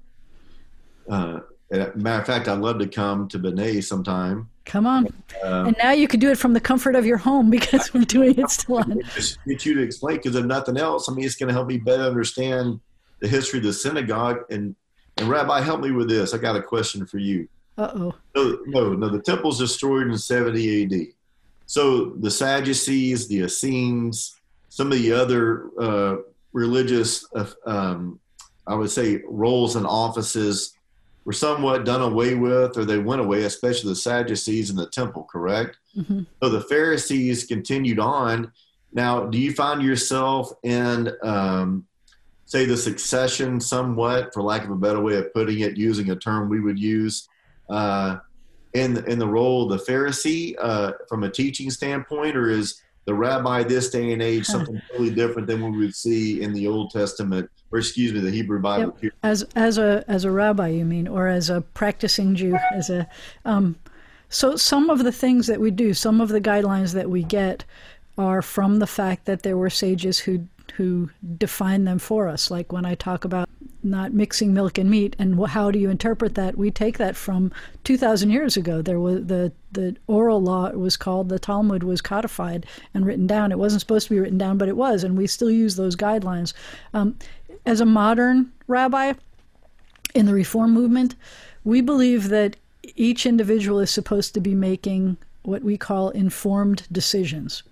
uh, matter of fact, I'd love to come to B'nai sometime. Come on. Uh, and now you can do it from the comfort of your home because we're doing it still on. Just get you to explain, because if nothing else, I mean, it's going to help me better understand the history of the synagogue. And, and Rabbi, help me with this. I got a question for you. Uh-oh. No, no, no, the temple's destroyed in seventy A D. So the Sadducees, the Essenes, some of the other uh, religious, uh, um, I would say, roles and offices were somewhat done away with, or they went away, especially the Sadducees in the temple, correct? Mm-hmm. So the Pharisees continued on. Now, do you find yourself in, um, say, the succession somewhat, for lack of a better way of putting it, using a term we would use, uh, in, in the role of the Pharisee uh, from a teaching standpoint, or is the rabbi this day and age something totally different than what we would see in the Old Testament, or excuse me, the Hebrew Bible? Yep. As as a as a rabbi, you mean, or as a practicing Jew, as a um, so some of the things that we do, some of the guidelines that we get, are from the fact that there were sages who who defined them for us. Like when I talk about not mixing milk and meat, and how do you interpret that? We take that from two thousand years ago. There was the the oral law, it was called, the Talmud was codified and written down. It wasn't supposed to be written down, but it was, and we still use those guidelines. Um, as a modern rabbi in the Reform movement, we believe that each individual is supposed to be making what we call informed decisions.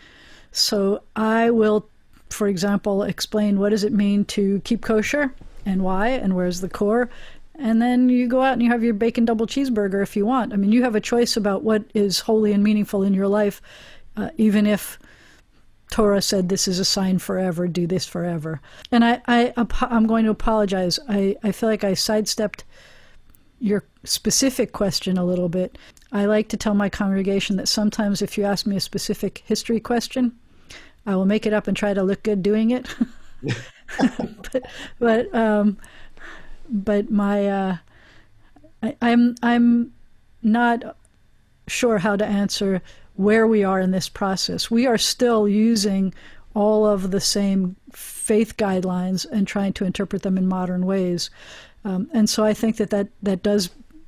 So I will, for example, explain what does it mean to keep kosher and why and where's the core. And then you go out and you have your bacon double cheeseburger if you want. I mean, you have a choice about what is holy and meaningful in your life, uh, even if Torah said this is a sign forever, do this forever. And I, I, I'm going to apologize. I, I feel like I sidestepped your specific question a little bit. I like to tell my congregation that sometimes if you ask me a specific history question, I will make it up and try to look good doing it. but but, um, but my uh, I, I'm I'm not sure how to answer where we are in this process. We are still using all of the same faith guidelines and trying to interpret them in modern ways. Um, and so I think that, that that does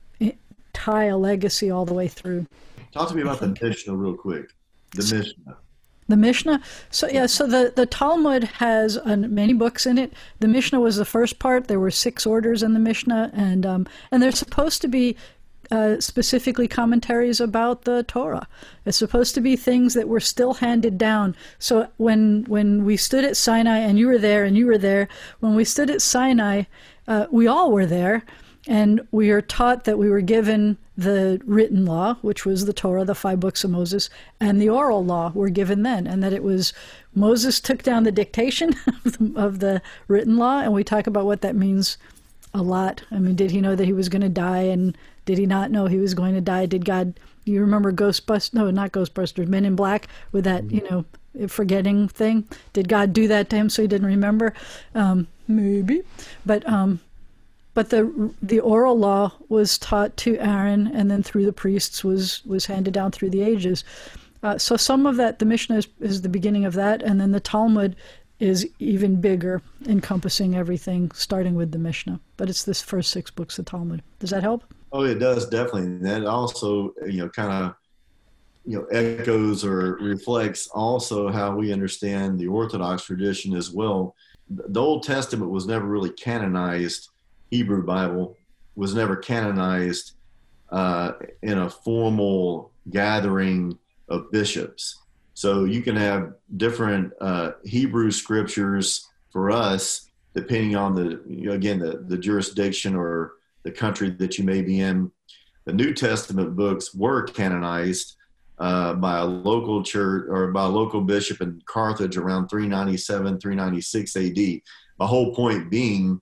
tie a legacy all the way through. Talk to me about the Mishnah real quick. The Mishnah. The Mishnah? So yeah, so the, the Talmud has uh, many books in it. The Mishnah was the first part. There were six orders in the Mishnah, and um, and they're supposed to be uh, specifically commentaries about the Torah. It's supposed to be things that were still handed down. So when when we stood at Sinai, and you were there, and you were there, when we stood at Sinai, uh, we all were there, and we are taught that we were given the written law, which was the Torah, the five books of Moses, and the oral law were given then, and that it was Moses took down the dictation of the, of the written law, and we talk about what that means a lot. I mean, did he know that he was going to die, and did he not know he was going to die? Did God, you remember Ghostbusters, no, not Ghostbusters, Men in Black, with that, you know, forgetting thing? Did God do that to him so he didn't remember? Um, maybe. But um, But the the oral law was taught to Aaron, and then through the priests was was handed down through the ages. Uh, so some of that, the Mishnah is, is the beginning of that, and then the Talmud is even bigger, encompassing everything, starting with the Mishnah. But it's this first six books of Talmud. Does that help? Oh, it does, definitely. And that also, you know, kind of, you know, echoes or reflects also how we understand the Orthodox tradition as well. The Old Testament was never really canonized. Hebrew Bible was never canonized uh, in a formal gathering of bishops. So you can have different uh, Hebrew scriptures for us, depending on the, you know, again, the, the jurisdiction or the country that you may be in. The New Testament books were canonized uh, by a local church or by a local bishop in Carthage around three ninety-seven, three ninety-six A D. The whole point being,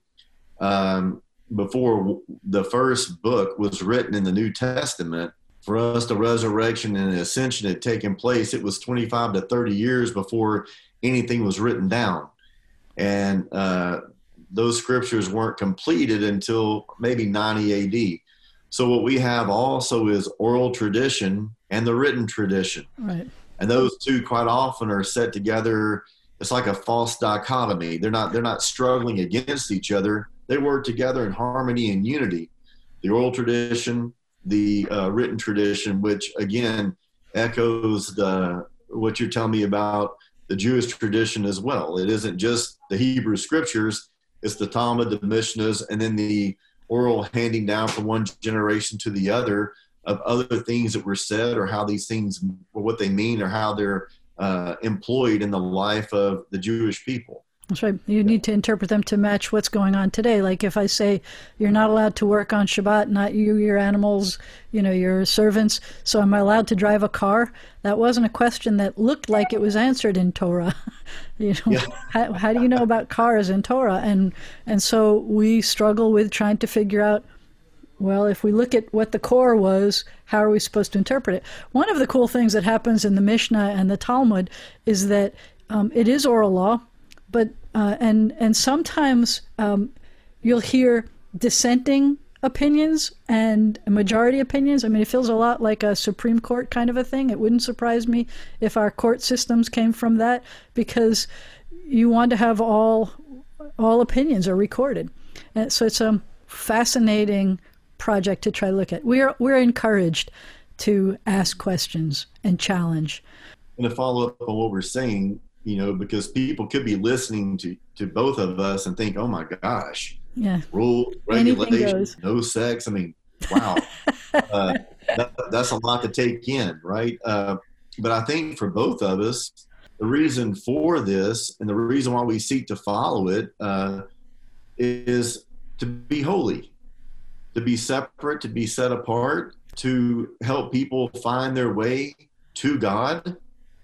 um, before the first book was written in the New Testament, for us, the resurrection and the ascension had taken place. It was twenty-five to thirty years before anything was written down. And uh, those scriptures weren't completed until maybe ninety A D. So what we have also is oral tradition and the written tradition. Right. And those two quite often are set together it's like a false dichotomy. They're not they're not struggling against each other. They work together in harmony and unity. The oral tradition, the uh, written tradition, which again echoes the what you're telling me about the Jewish tradition as well. It isn't just the Hebrew scriptures; it's the Talmud, the Mishnahs, and then the oral handing down from one generation to the other of other things that were said, or how these things, or what they mean, or how they're uh, employed in the life of the Jewish people. That's right. You need to interpret them to match what's going on today. Like if I say you're not allowed to work on Shabbat, not you, your animals, you know, your servants, so am I allowed to drive a car? That wasn't a question that looked like it was answered in Torah. you know, Yeah. how, how do you know about cars in Torah? And and so we struggle with trying to figure out, well, if we look at what the core was, how are we supposed to interpret it? One of the cool things that happens in the Mishnah and the Talmud is that um, it is oral law. But uh, and and sometimes um, you'll hear dissenting opinions and majority opinions. I mean, it feels a lot like a Supreme Court kind of a thing. It wouldn't surprise me if our court systems came from that, because you want to have all all opinions are recorded. And so it's a fascinating project to try to look at. We're we're encouraged to ask questions and challenge. And to follow up on what we're saying, you know, because people could be listening to, to both of us and think, oh my gosh, yeah, rules, regulations, no sex. I mean, wow, uh, that, that's a lot to take in, right? Uh, but I think for both of us, the reason for this and the reason why we seek to follow it uh, is to be holy, to be separate, to be set apart, to help people find their way to God.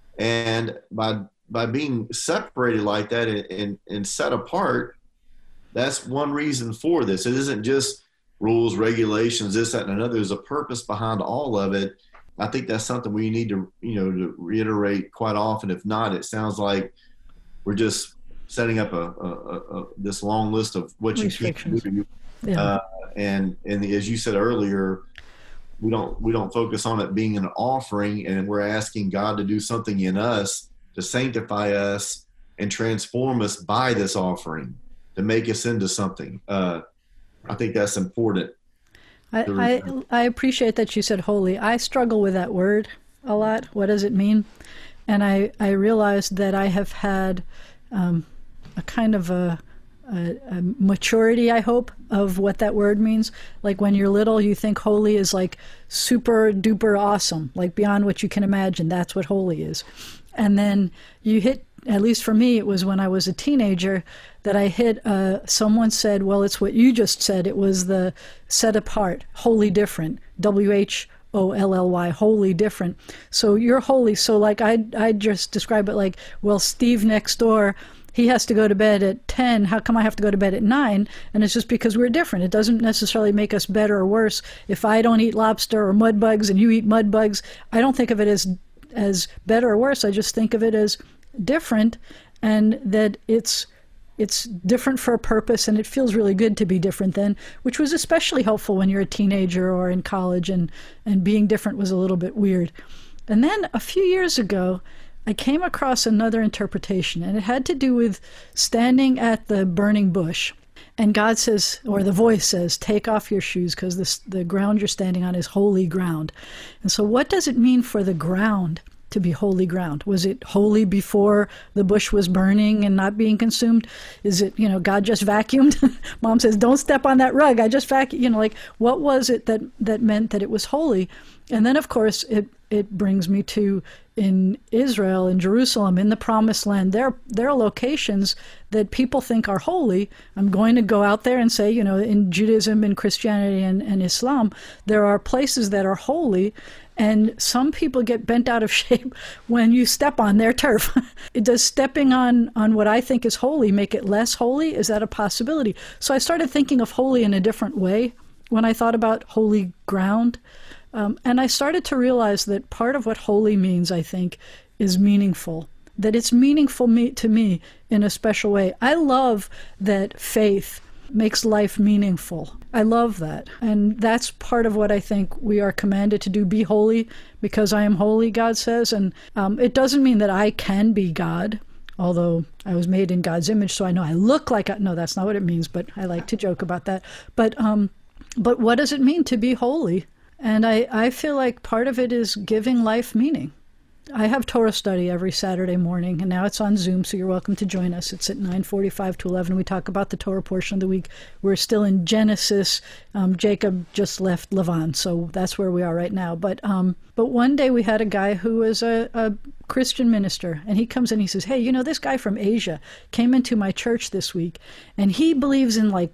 And by by being separated like that and, and, and set apart, that's one reason for this. It isn't just rules, regulations, this, that, and another. There's a purpose behind all of it. I think that's something we need to, you know, to reiterate quite often. If not, it sounds like we're just setting up a, a, a this long list of what you can't do. Yeah. Uh, and and as you said earlier, we don't we don't focus on it being an offering, and we're asking God to do something in us to sanctify us and transform us by this offering, to make us into something. Uh, I think that's important. I, I I appreciate that you said holy. I struggle with that word a lot. What does it mean? And I, I realized that I have had um, a kind of a, a, a maturity, I hope, of what that word means. Like when you're little, you think holy is like super duper awesome, like beyond what you can imagine. That's what holy is. And then you hit, at least for me, it was when I was a teenager that I hit, uh, someone said, well, it's what you just said. It was the set apart, wholly different, W H O L L Y, wholly different. So you're holy. So like I I just describe it like, well, Steve next door, he has to go to bed at ten. How come I have to go to bed at nine? And it's just because we're different. It doesn't necessarily make us better or worse. If I don't eat lobster or mud bugs and you eat mud bugs, I don't think of it as as better or worse. I just think of it as different, and that it's it's different for a purpose, and it feels really good to be different then, which was especially helpful when you're a teenager or in college, and and being different was a little bit weird. And then a few years ago, I came across another interpretation, and it had to do with standing at the burning bush. And God says, or the voice says, take off your shoes, because the ground you're standing on is holy ground. And so what does it mean for the ground to be holy ground? Was it holy before the bush was burning and not being consumed? Is it, you know, God just vacuumed? Mom says, don't step on that rug. I just vacuumed. You know, like, what was it that, that meant that it was holy? And then, of course, it, it brings me to in Israel, in Jerusalem, in the Promised Land, there, there are locations that people think are holy. I'm going to go out there and say, you know, in Judaism and Christianity and, and Islam, there are places that are holy, and some people get bent out of shape when you step on their turf. Does stepping on, on what I think is holy make it less holy? Is that a possibility? So I started thinking of holy in a different way when I thought about holy ground. Um, and I started to realize that part of what holy means, I think, is meaningful, that it's meaningful me, to me in a special way. I love that faith makes life meaningful. I love that. And that's part of what I think we are commanded to do, be holy because I am holy, God says. And um, it doesn't mean that I can be God, although I was made in God's image, so I know I look like, I, no, that's not what it means, but I like to joke about that. But um, but what does it mean to be holy? And I, I feel like part of it is giving life meaning. I have Torah study every Saturday morning, and now it's on Zoom, so you're welcome to join us. It's at nine forty-five to eleven. We talk about the Torah portion of the week. We're still in Genesis. Um, Jacob just left Lavan, so that's where we are right now. But um, but one day we had a guy who was a, a Christian minister, and he comes in and he says, hey, you know, this guy from Asia came into my church this week, and he believes in, like,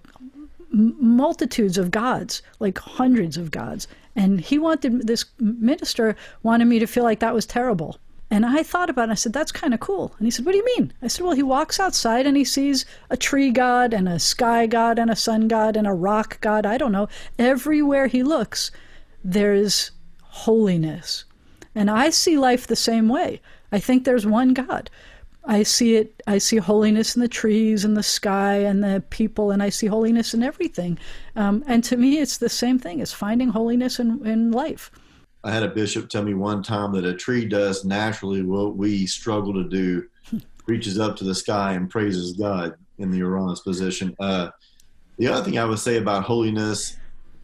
multitudes of gods, like hundreds of gods. And he wanted, this minister wanted me to feel like that was terrible. And I thought about it, and I said, that's kind of cool. And he said, what do you mean? I said, well, he walks outside and he sees a tree god and a sky god and a sun god and a rock god. I don't know. Everywhere he looks, there's holiness. And I see life the same way. I think there's one God. I see it, I see holiness in the trees and the sky and the people, and I see holiness in everything. Um, and to me, it's the same thing as finding holiness in, in life. I had a bishop tell me one time that a tree does naturally what we struggle to do, reaches up to the sky and praises God in the Uranus position. Uh, the other thing I would say about holiness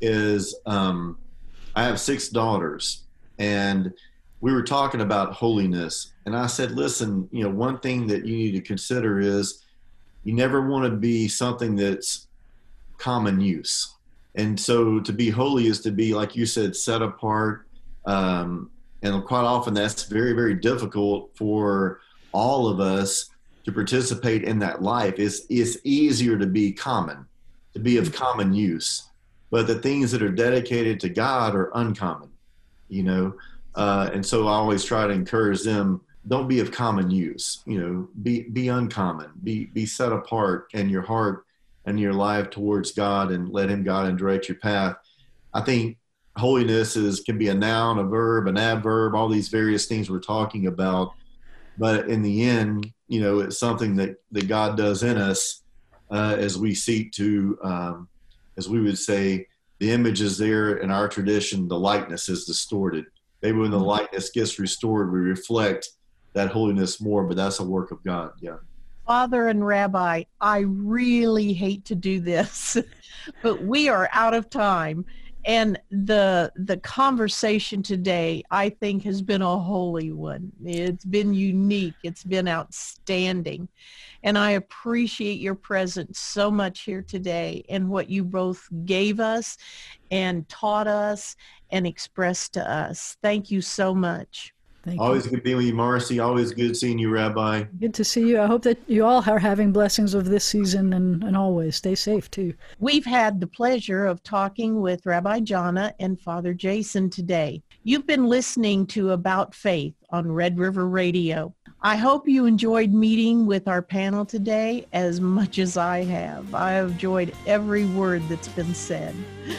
is um, I have six daughters, and we were talking about holiness. And I said, listen, you know, one thing that you need to consider is you never want to be something that's common use. And so to be holy is to be, like you said, set apart. Um, and quite often that's very, very difficult for all of us to participate in that life. It's, it's easier to be common, to be of common use. But the things that are dedicated to God are uncommon, you know. Uh, and so I always try to encourage them, don't be of common use, you know, be, be uncommon, be, be set apart in your heart and your life towards God, and let him guide and direct your path. I think holiness is, can be a noun, a verb, an adverb, all these various things we're talking about. But in the end, you know, it's something that, that God does in us uh, as we seek to, um, as we would say, the image is there in our tradition, the likeness is distorted. Maybe when the likeness gets restored, we reflect that holiness more, but that's a work of God. Yeah. Father and Rabbi, I really hate to do this, but we are out of time. And the the conversation today, I think, has been a holy one. It's been unique. It's been outstanding. And I appreciate your presence so much here today, and what you both gave us and taught us and expressed to us. Thank you so much. Thank Always you. good being with you, Marcy. Always good seeing you, Rabbi. Good to see you. I hope that you all are having blessings of this season, and, and always stay safe too. We've had the pleasure of talking with Rabbi Jana and Father Jason today. You've been listening to About Faith on Red River Radio. I hope you enjoyed meeting with our panel today as much as I have. I have enjoyed every word that's been said.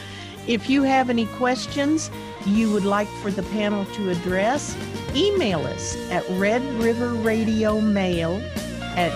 If you have any questions you would like for the panel to address, email us at redriverradiomail at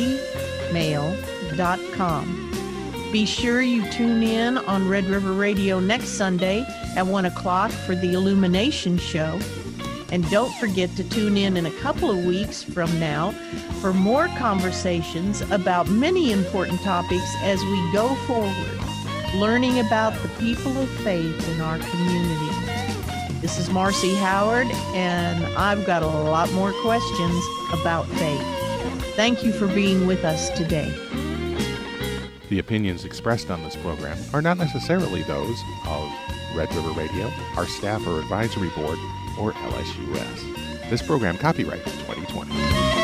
gmail dot com. Be sure you tune in on Red River Radio next Sunday at one o'clock for the Illumination Show. And don't forget to tune in in a couple of weeks from now for more conversations about many important topics as we go forward, learning about the people of faith in our community. This is Marcy Howard, and I've got a lot more questions about faith. Thank you for being with us today. The opinions expressed on this program are not necessarily those of Red River Radio, our staff or advisory board, or L S U S. This program copyright twenty twenty.